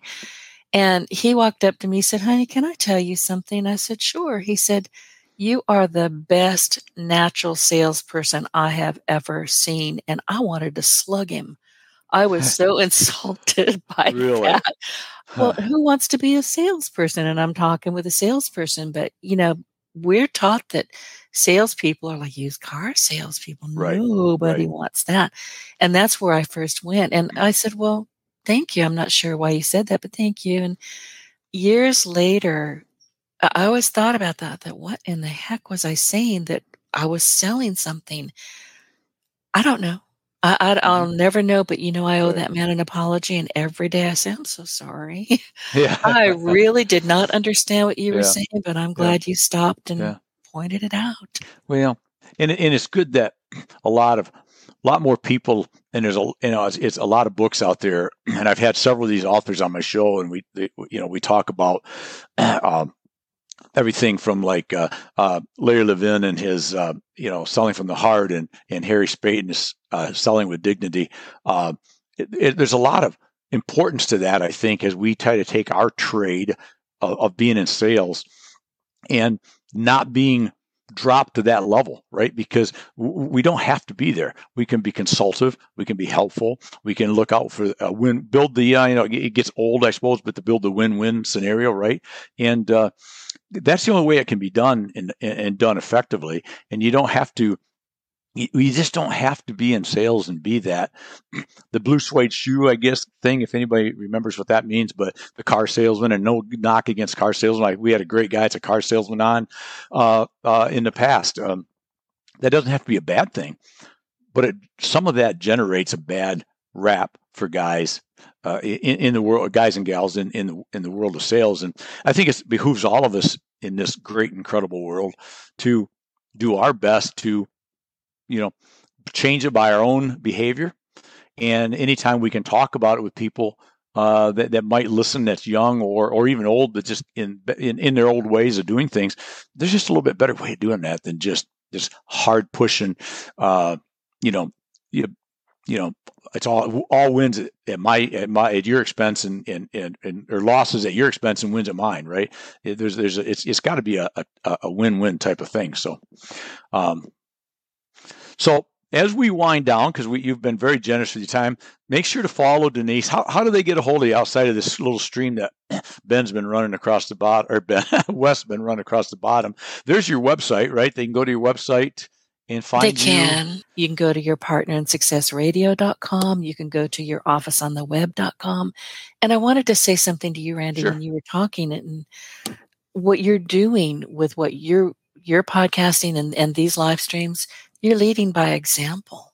And he walked up to me, said, honey, can I tell you something? I said, sure. He said, you are the best natural salesperson I have ever seen. And I wanted to slug him. I was so insulted by really? that. Well, who wants to be a salesperson? And I'm talking with a salesperson, but, you know, we're taught that salespeople are like used car salespeople. Right. Nobody right. wants that. And that's where I first went. And I said, well, thank you. I'm not sure why you said that, but thank you. And years later, I always thought about that, that what in the heck was I saying, that I was selling something? I don't know. I, I, I'll never know, but you know, I owe that man an apology. And every day I say, I'm so sorry. Yeah. I really did not understand what you were yeah. saying, but I'm glad yeah. you stopped and yeah. pointed it out. Well, and, and it's good that a lot of, a lot more people, and there's a, you know, it's, it's a lot of books out there, and I've had several of these authors on my show, and we, they, you know, we talk about um, everything from like uh, uh, Larry Levin and his, uh, you know, selling from the heart, and and Harry Spaten's uh, selling with dignity. Uh, it, it, there's a lot of importance to that, I think, as we try to take our trade of, of being in sales and not being drop to that level, right? Because w- we don't have to be there. We can be consultative. We can be helpful. We can look out for a win, build the, uh, you know, it gets old, I suppose, but to build the win-win scenario, right? And uh, that's the only way it can be done and, and done effectively. And you don't have to, you just don't have to be in sales and be that. The blue suede shoe, I guess, thing, if anybody remembers what that means, but the car salesman, and no knock against car salesmen. Like, we had a great guy, it's a car salesman on uh, uh, in the past. Um, that doesn't have to be a bad thing, but it, some of that generates a bad rap for guys uh, in, in the world, guys and gals in, in, the, in the world of sales. And I think it behooves all of us in this great, incredible world to do our best to, you know, change it by our own behavior. And anytime we can talk about it with people uh, that, that might listen, that's young or or even old, but just in, in in their old ways of doing things, there's just a little bit better way of doing that than just just hard pushing, uh, you know, you, you know, it's all all wins at, at my at my at your expense and and, and and or losses at your expense and wins at mine, right? It, there's there's a, it's it's got to be a, a a win-win type of thing. So, um, so as we wind down, because we you've been very generous with your time, make sure to follow Denise. How how do they get a hold of you outside of this little stream that Ben's been running across the bottom, or Ben Wes been running across the bottom? There's your website, right? They can go to your website and find They you. can. You can go to your partner in success radio dot com. You can go to your office on the web dot com. And I wanted to say something to you, Randy, Sure. when you were talking, and what you're doing with what you're you're podcasting and, and these live streams, you're leading by example.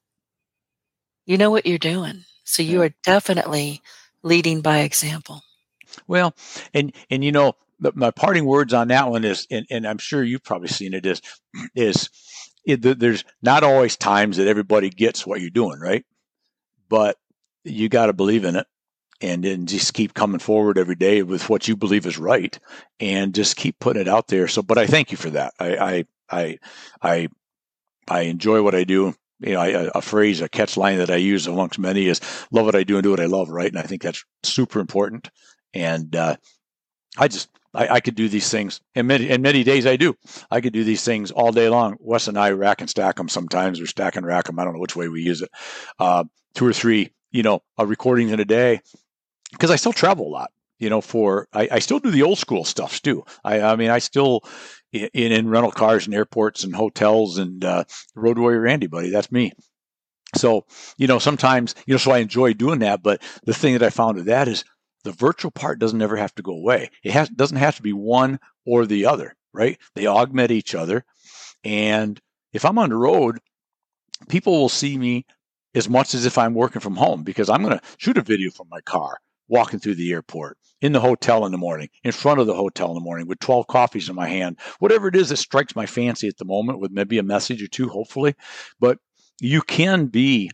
You know what you're doing. So you Yeah. are definitely leading by example. Well, and and you know, the, my parting words on that one is, and, and I'm sure you've probably seen it, is is it, there's not always times that everybody gets what you're doing, right? But you got to believe in it, and then just keep coming forward every day with what you believe is right, and just keep putting it out there. So, but I thank you for that. I I I I, I enjoy what I do. You know, I, a phrase, a catch line that I use amongst many is "love what I do and do what I love," right? And I think that's super important. And uh, I just I, I could do these things, and many and many days I do. I could do these things all day long. Wes and I rack and stack them sometimes, or stack and rack them. I don't know which way we use it. Uh, two or three, you know, uh, recordings in a day, because I still travel a lot. You know, for I, I still do the old school stuff too. I, I mean, I still in, in rental cars and airports and hotels and uh, Road Warrior Randy, buddy. That's me. So you know, sometimes you know, so I enjoy doing that. But the thing that I found with that is, the virtual part doesn't ever have to go away. It has doesn't have to be one or the other, right? They augment each other. And if I'm on the road, people will see me as much as if I'm working from home, because I'm going to shoot a video from my car, walking through the airport, in the hotel in the morning, in front of the hotel in the morning with twelve coffees in my hand, whatever it is that strikes my fancy at the moment, with maybe a message or two, hopefully. But you can be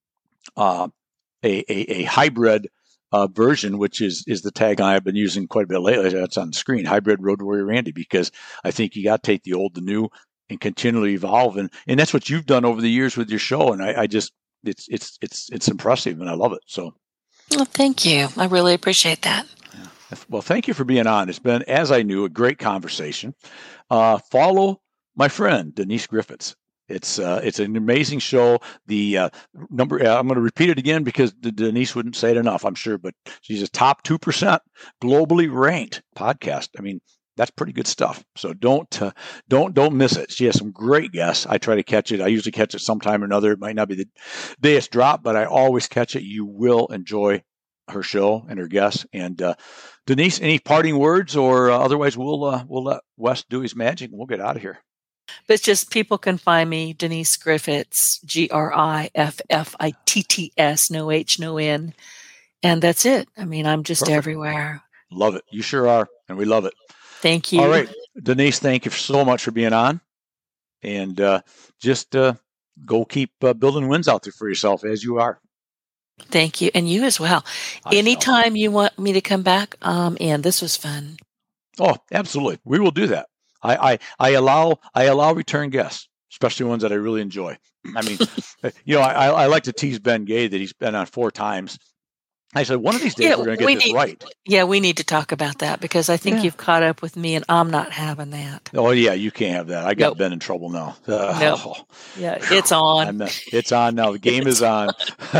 uh, a, a, a hybrid Uh, version, which is is the tagline I've been using quite a bit lately. That's on the screen, Hybrid Road Warrior Randy, because I think you got to take the old, the new, and continually evolve. And and that's what you've done over the years with your show. And I, I just, it's it's it's it's impressive, and I love it. So, Well, thank you. I really appreciate that. well, thank you for being on. It's been, as I knew, a great conversation. Uh, follow my friend Denise Griffiths. It's uh, it's an amazing show. The uh, number uh, I'm going to repeat it again because Denise wouldn't say it enough, I'm sure. But she's a top two percent globally ranked podcast. I mean, that's pretty good stuff. So don't uh, don't don't miss it. She has some great guests. I try to catch it. I usually catch it sometime or another. It might not be the day it's dropped, but I always catch it. You will enjoy her show and her guests. And uh, Denise, any parting words, or uh, otherwise we'll uh, we'll let Wes do his magic and we'll get out of here. But it's just, people can find me, Denise Griffiths, G R I F F I T T S, no H, no N. And that's it. I mean, I'm just Perfect. everywhere. Love it. You sure are. And we love it. Thank you. All right. Denise, thank you so much for being on. And uh, just uh, go keep uh, building wins out there for yourself as you are. Thank you. And you as well. I Anytime you want me to come back, um, and this was fun. Oh, absolutely. We will do that. I, I, I allow I allow return guests, especially ones that I really enjoy. I mean, you know, I, I like to tease Ben Gay that he's been on four times. I said, one of these days Yeah, we're going to get we this need- right. Yeah, we need to talk about that, because I think Yeah. you've caught up with me and I'm not having that. Oh, yeah, you can't have that. I got Nope. Ben in trouble now. Uh, Nope. oh, Yeah, it's on. I'm not- it's on now. The game is on.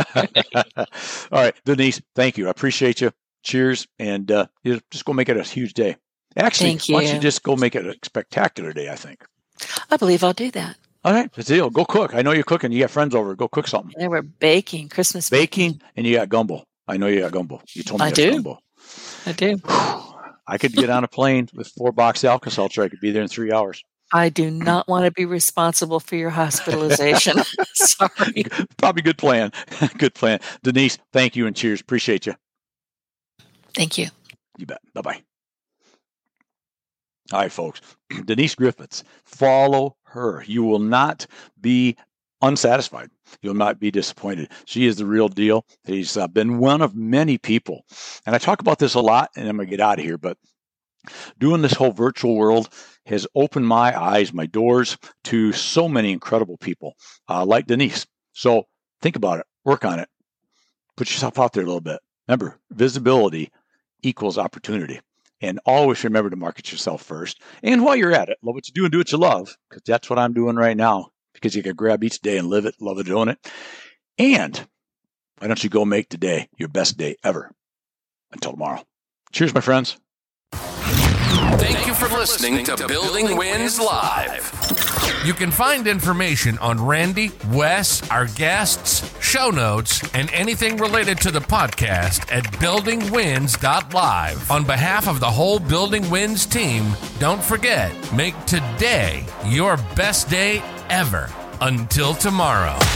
All right, Denise, thank you. I appreciate you. Cheers. And uh, you just go make it a huge day. Actually, Thank why don't you you. just go make it a spectacular day, I think. I believe I'll do that. All right, that's the deal. Go cook. I know you're cooking. You got friends over. Go cook something. They were baking, Christmas Baking, and you got gumbo. I know you got gumbo. You told me I you do. got gumbo. I do. I could get on a plane with four boxes of Alka-Seltzer. I could be there in three hours. I do not want to be responsible for your hospitalization. Sorry. Probably good plan. Good plan. Denise, thank you and cheers. Appreciate you. Thank you. You bet. Bye-bye. All right, folks. Denise Griffiths. Follow her. You will not be unsatisfied. You'll not be disappointed. She is the real deal. She's uh, been one of many people. And I talk about this a lot, and I'm going to get out of here, but doing this whole virtual world has opened my eyes, my doors to so many incredible people uh, like Denise. So think about it. Work on it. Put yourself out there a little bit. Remember, visibility equals opportunity. And always remember to market yourself first. And while you're at it, love what you do and do what you love, because that's what I'm doing right now, because you can grab each day and live it, love it, doing it. And why don't you go make today your best day ever? Until tomorrow. Cheers, my friends. Thank you for listening to Building Wins Live. You can find information on Randy, Wes, our guests, show notes, and anything related to the podcast at building wins dot live. On behalf of the whole Building Wins team, don't forget, make today your best day ever. Until tomorrow.